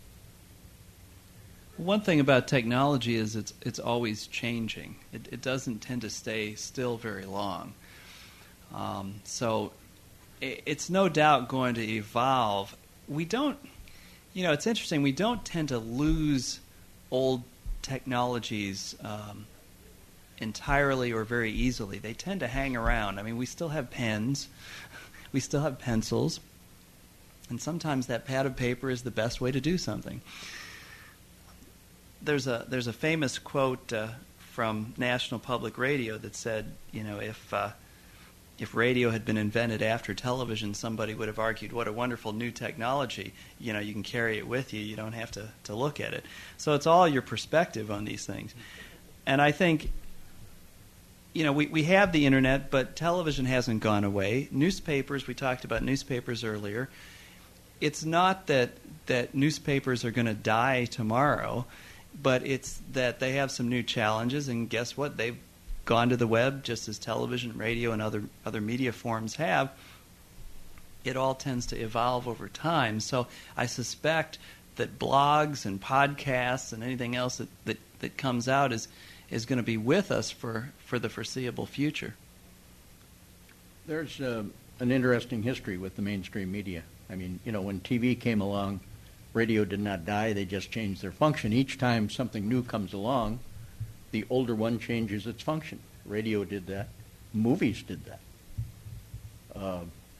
D: One thing about technology is it's it's always changing. It, it doesn't tend to stay still very long. Um, so it, it's no doubt going to evolve. We don't, you know, it's interesting. We don't tend to lose old technologies um, entirely or very easily. They tend to hang around. I mean, we still have pens, we still have pencils, and sometimes that pad of paper is the best way to do something. There's a there's a famous quote uh, from National Public Radio that said, you know, if uh, if radio had been invented after television, somebody would have argued, what a wonderful new technology. You know, you can carry it with you. You don't have to, to look at it. So it's all your perspective on these things. And I think, you know, we, we have the Internet, but television hasn't gone away. Newspapers, we talked about newspapers earlier. It's not that that newspapers are going to die tomorrow, but it's that they have some new challenges, and guess what? They've gone to the web just as television, radio, and other other media forms have. It all tends to evolve over time. So I suspect that blogs and podcasts and anything else that, that, that comes out is is going to be with us for, for the foreseeable future.
B: There's uh, an interesting history with the mainstream media. I mean, you know, when T V came along, radio did not die. They just changed their function. Each time something new comes along, the older one changes its function. Radio did that. Movies did that. Uh,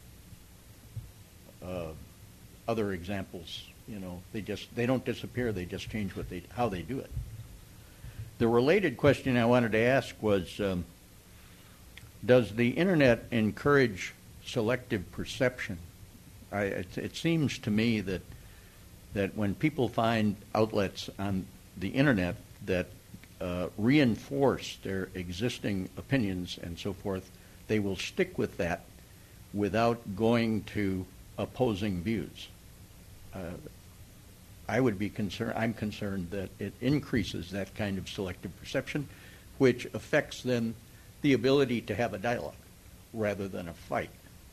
B: uh, other examples, you know, they just they don't disappear. They just change what they how they do it. The related question I wanted to ask was, um, does the Internet encourage selective perception? I, it, it seems to me that that when people find outlets on the Internet that uh, reinforce their existing opinions and so forth, they will stick with that without going to opposing views. Uh, I would be concerned, I'm concerned that it increases that kind of selective perception, which affects then the ability to have a dialogue rather than a fight.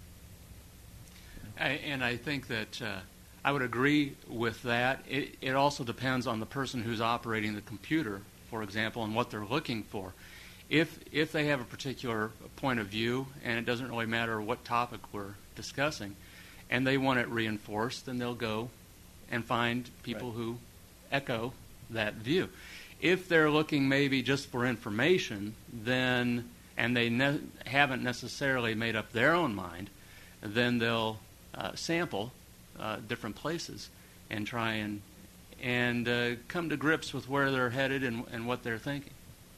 E: I, and I think that uh, I would agree with that. It, it also depends on the person who's operating the computer, for example, and what they're looking for. If if they have a particular point of view, and it doesn't really matter what topic we're discussing, and they want it reinforced, then they'll go and find people right. who echo that view. If they're looking maybe just for information, then and they ne- haven't necessarily made up their own mind, then they'll uh, sample uh, different places and try and and uh, come to grips with where they're headed and, and what they're thinking.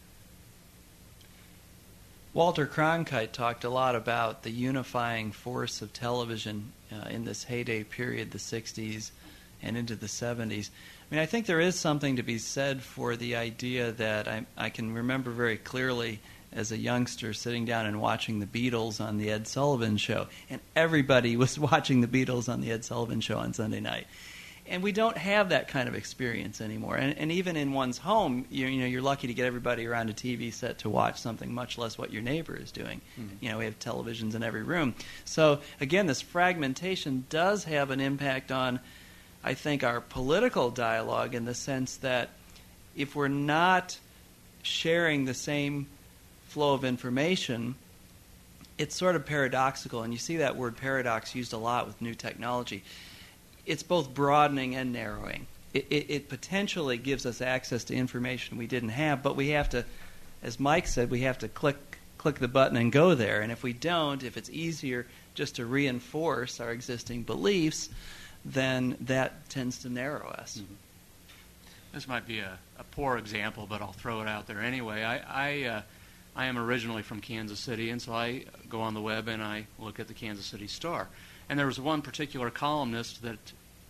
D: Walter Cronkite talked a lot about the unifying force of television uh, in this heyday period, the sixties and into the seventies. I mean, I think there is something to be said for the idea that I, I can remember very clearly as a youngster sitting down and watching the Beatles on the Ed Sullivan Show, and everybody was watching the Beatles on the Ed Sullivan Show on Sunday night. And we don't have that kind of experience anymore. And, and even in one's home, you, you know, you're lucky to get everybody around a T V set to watch something, much less what your neighbor is doing. Mm-hmm. You know, we have televisions in every room. So, again, this fragmentation does have an impact on, I think, our political dialogue in the sense that if we're not sharing the same flow of information, it's sort of paradoxical. And you see that word paradox used a lot with new technology. It's both broadening and narrowing. It, it, it potentially gives us access to information we didn't have, but we have to, as Mike said, we have to click click the button and go there. And if we don't, if it's easier just to reinforce our existing beliefs, then that tends to narrow us.
E: Mm-hmm. This might be a, a poor example, but I'll throw it out there anyway. I I, uh, I am originally from Kansas City, and so I go on the web and I look at the Kansas City Star. And there was one particular columnist that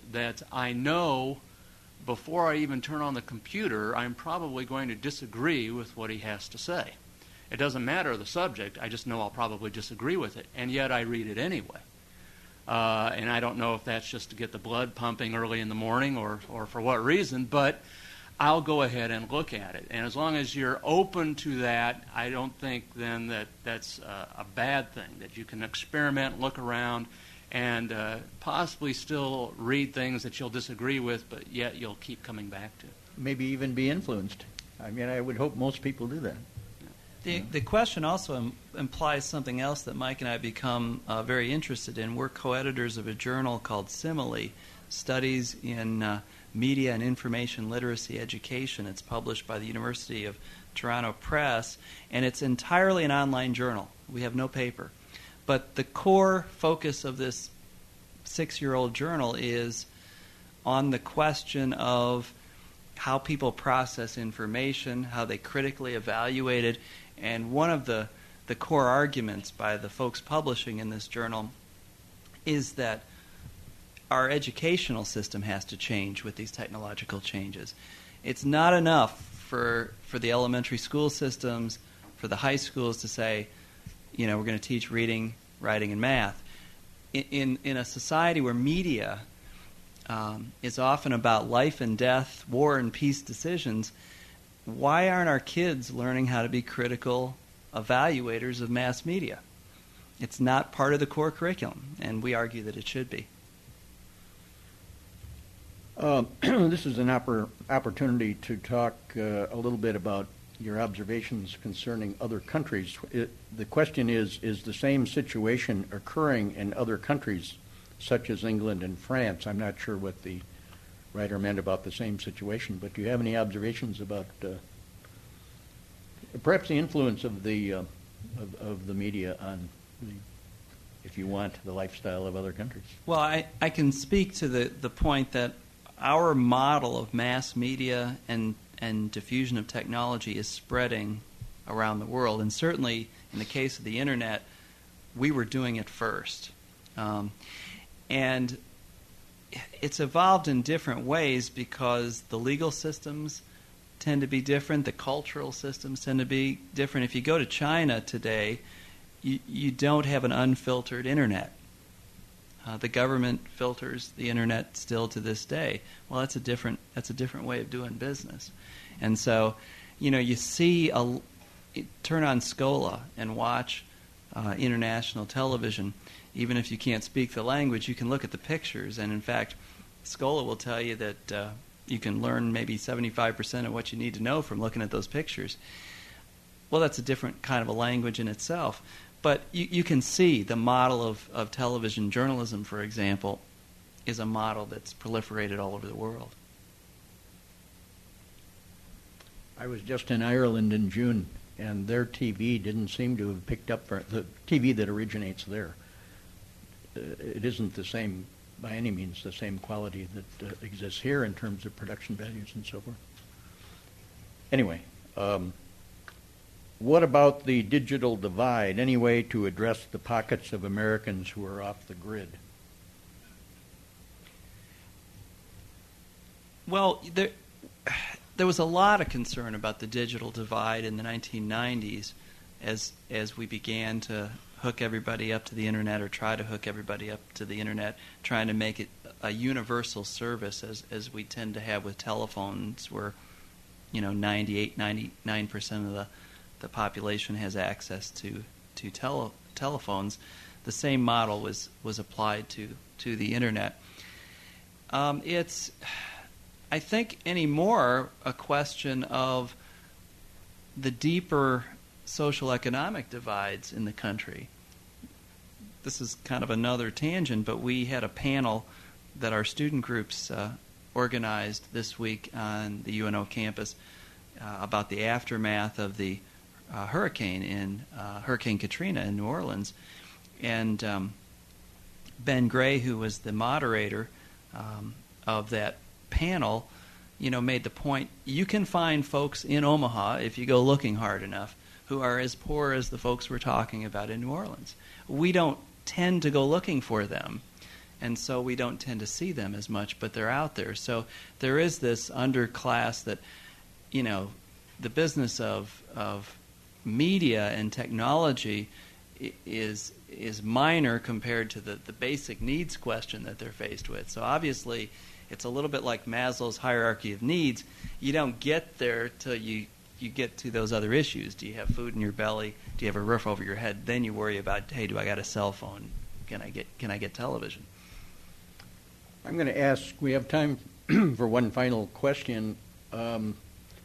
E: that I know before I even turn on the computer, I'm probably going to disagree with what he has to say. It doesn't matter the subject. I just know I'll probably disagree with it, and yet I read it anyway. Uh, and I don't know if that's just to get the blood pumping early in the morning or, or for what reason, but I'll go ahead and look at it. And as long as you're open to that, I don't think then that that's uh, a bad thing, that you can experiment, look around, and uh, possibly still read things that you'll disagree with, but yet you'll keep coming back to.
B: Maybe even be influenced. I mean, I would hope most people do that.
D: The, the question also im- implies something else that Mike and I become uh, very interested in. We're co-editors of a journal called Simile, Studies in uh, Media and Information Literacy Education. It's published by the University of Toronto Press, and it's entirely an online journal. We have no paper. But the core focus of this six-year-old journal is on the question of how people process information, how they critically evaluate it. And one of the, the core arguments by the folks publishing in this journal is that our educational system has to change with these technological changes. It's not enough for for the elementary school systems, for the high schools to say, you know, we're going to teach reading, writing, and math. In in, in a society where media um, is often about life and death, war and peace decisions, why aren't our kids learning how to be critical evaluators of mass media? It's not part of the core curriculum, and we argue that it should be.
B: Uh, this is an oppor- opportunity to talk uh, a little bit about your observations concerning other countries. It, the question is, is the same situation occurring in other countries, such as England and France? I'm not sure what the writer meant about the same situation, but do you have any observations about uh, perhaps the influence of the uh, of, of the media on, the, if you want, the lifestyle of other countries?
D: Well, I, I can speak to the, the point that our model of mass media and, and diffusion of technology is spreading around the world, and certainly in the case of the Internet, we were doing it first. Um, and it's evolved in different ways because the legal systems tend to be different, the cultural systems tend to be different. If you go to China today, you, you don't have an unfiltered Internet. Uh, the government filters the Internet still to this day. Well, that's a different that's a different way of doing business. And so, you know, you see a turn on Scola and watch uh, international television. Even if you can't speak the language, you can look at the pictures. And in fact, Scola will tell you that uh, you can learn maybe seventy-five percent of what you need to know from looking at those pictures. Well, that's a different kind of a language in itself. But you, you can see the model of, of television journalism, for example, is a model that's proliferated all over the world.
B: I was just in Ireland in June, and their T V didn't seem to have picked up for the T V that originates there. Uh, it isn't the same, by any means, the same quality that uh, exists here in terms of production values and so forth. Anyway, um, what about the digital divide? Any way to address the pockets of Americans who are off the grid?
D: Well, there, there was a lot of concern about the digital divide in the nineteen nineties as as we began to hook everybody up to the Internet, or try to hook everybody up to the Internet, trying to make it a universal service as, as we tend to have with telephones, where, you know, ninety-eight, ninety-nine percent of the, the population has access to, to tele, telephones. The same model was, was applied to, to the Internet. Um, it's, I think, anymore a question of the deeper social economic divides in the country. This is kind of another tangent, but we had a panel that our student groups uh, organized this week on the U N O campus uh, about the aftermath of the uh, hurricane in uh, Hurricane Katrina in New Orleans. And um, Ben Gray, who was the moderator um, of that panel, you know, made the point, you can find folks in Omaha, if you go looking hard enough, who are as poor as the folks we're talking about in New Orleans. We don't tend to go looking for them. and so we don't tend to see them as much, but they're out there. So there is this underclass that, you know, the business of of media and technology is is minor compared to the, the basic needs question that they're faced with. So obviously, it's a little bit like Maslow's hierarchy of needs. You don't get there till you, you get to those other issues. Do you have food in your belly? Do you have a roof over your head? Then you worry about, hey, do I got a cell phone? Can I get can I get television?
B: I'm going to ask, we have time for one final question. Um,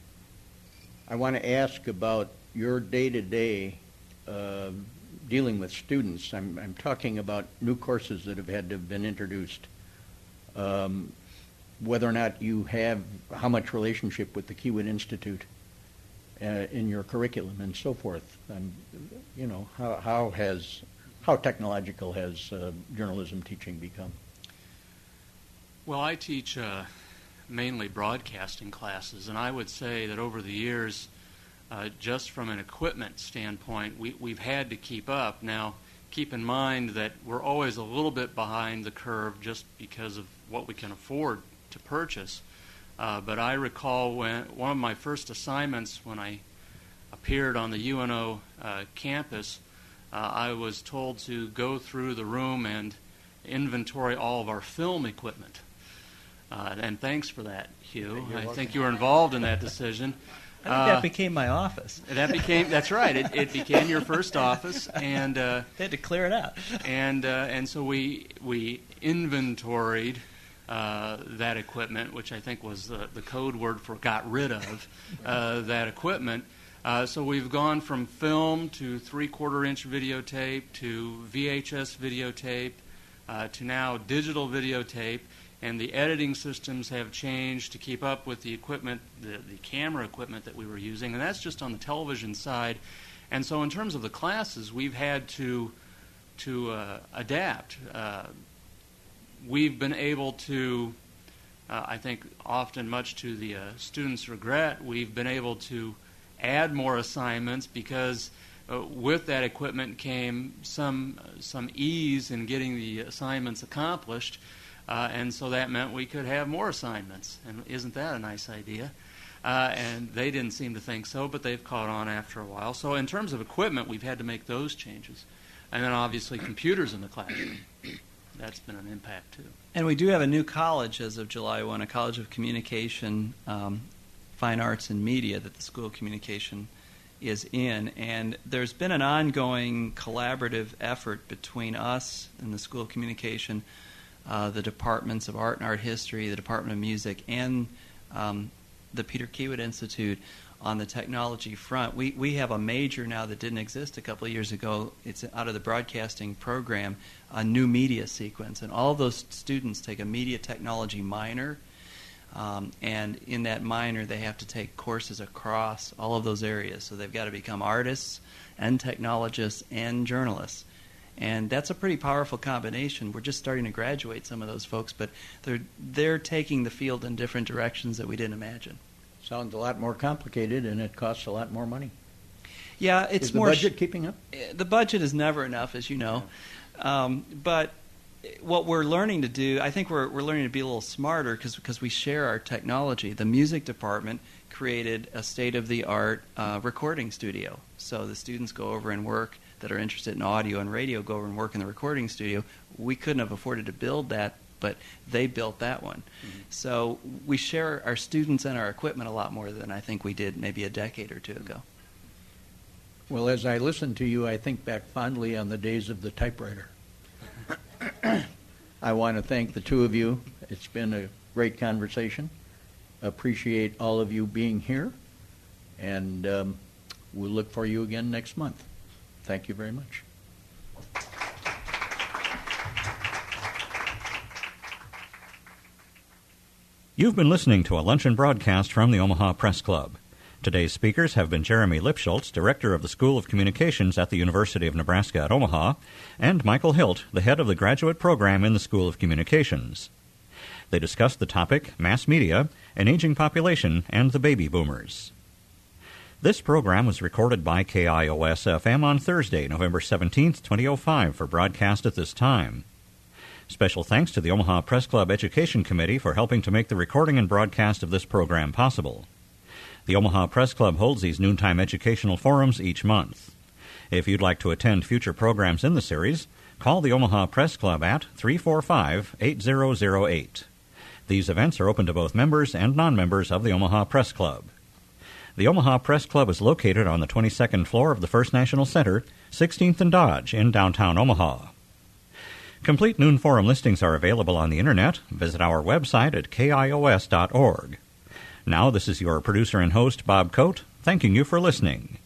B: I want to ask about your day-to-day uh, dealing with students. I'm, I'm talking about new courses that have had to have been introduced. Um, whether or not you have, how much relationship with the Kiewit Institute uh, in your curriculum and so forth. Um, you know, how, how has, how technological has uh, journalism teaching become?
E: Well, I teach uh, mainly broadcasting classes, and I would say that over the years, uh, just from an equipment standpoint, we, we've had to keep up. Now, keep in mind that we're always a little bit behind the curve just because of what we can afford to purchase. Uh, but I recall when one of my first assignments when I appeared on the U N O uh, campus, uh, I was told to go through the room and inventory all of our film equipment. Uh, and thanks for that, Hugh. I think you were involved in that decision.
D: I think
E: uh,
D: that became my office.
E: That became that's right. It, it became your first office, and uh,
D: they had to clear it out.
E: and uh, and so we we inventoried uh, that equipment, which I think was the, the code word for got rid of uh, that equipment. Uh, so we've gone from film to three-quarter inch videotape to V H S videotape uh, to now digital videotape. And the editing systems have changed to keep up with the equipment, the, the camera equipment that we were using, and that's just on the television side. And so in terms of the classes, we've had to to uh, adapt. Uh, we've been able to, uh, I think often much to the uh, students' regret, we've been able to add more assignments because uh, with that equipment came some some ease in getting the assignments accomplished. Uh, and so that meant we could have more assignments. And isn't that a nice idea? Uh, and they didn't seem to think so, but they've caught on after a while. So in terms of equipment, we've had to make those changes. And then obviously computers in the classroom. That's been an impact too.
D: And we do have a new college as of July first, a College of Communication, um, Fine Arts and Media that the School of Communication is in. And there's been an ongoing collaborative effort between us and the School of Communication, Uh, the departments of art and art history, the Department of Music, and um, the Peter Kiewit Institute on the technology front. We we have a major now that didn't exist a couple of years ago. It's out of the broadcasting program, a new media sequence. And all those students take a media technology minor. Um, and in that minor, they have to take courses across all of those areas. So they've got to become artists and technologists and journalists. And that's a pretty powerful combination. We're just starting to graduate some of those folks, but they're they're taking the field in different directions that we didn't imagine.
B: Sounds a lot more complicated, and it costs a lot more money.
D: Yeah, it's
B: Is the
D: more.
B: budget keeping up?
D: The budget is never enough, as you know. Um, but what we're learning to do, I think we're we're learning to be a little smarter because because we share our technology. The music department created a state-of-the-art uh, recording studio, so the students go over and work that are interested in audio and radio go over and work in the recording studio. We couldn't have afforded to build that, but they built that one. Mm-hmm. So we share our students and our equipment a lot more than I think we did maybe a decade or two ago.
B: Well, as I listen to you, I think back fondly on the days of the typewriter. I want to thank the two of you. It's been a great conversation. Appreciate all of you being here, and um, we'll look for you again next month. Thank you very much.
A: You've been listening to a luncheon broadcast from the Omaha Press Club. Today's speakers have been Jeremy Lipschultz, Director of the School of Communications at the University of Nebraska at Omaha, and Michael Hilt, the head of the graduate program in the School of Communications. They discussed the topic, mass media, an aging population, and the baby boomers. This program was recorded by K I O S F M on Thursday, November seventeenth, twenty oh five, for broadcast at this time. Special thanks to the Omaha Press Club Education Committee for helping to make the recording and broadcast of this program possible. The Omaha Press Club holds these noontime educational forums each month. If you'd like to attend future programs in the series, call the Omaha Press Club at three four five, eight zero zero eight. These events are open to both members and non-members of the Omaha Press Club. The Omaha Press Club is located on the twenty-second floor of the First National Center, sixteenth and Dodge in downtown Omaha. Complete Noon Forum listings are available on the Internet. Visit our website at K I O S dot org. Now, this is your producer and host, Bob Coate, thanking you for listening.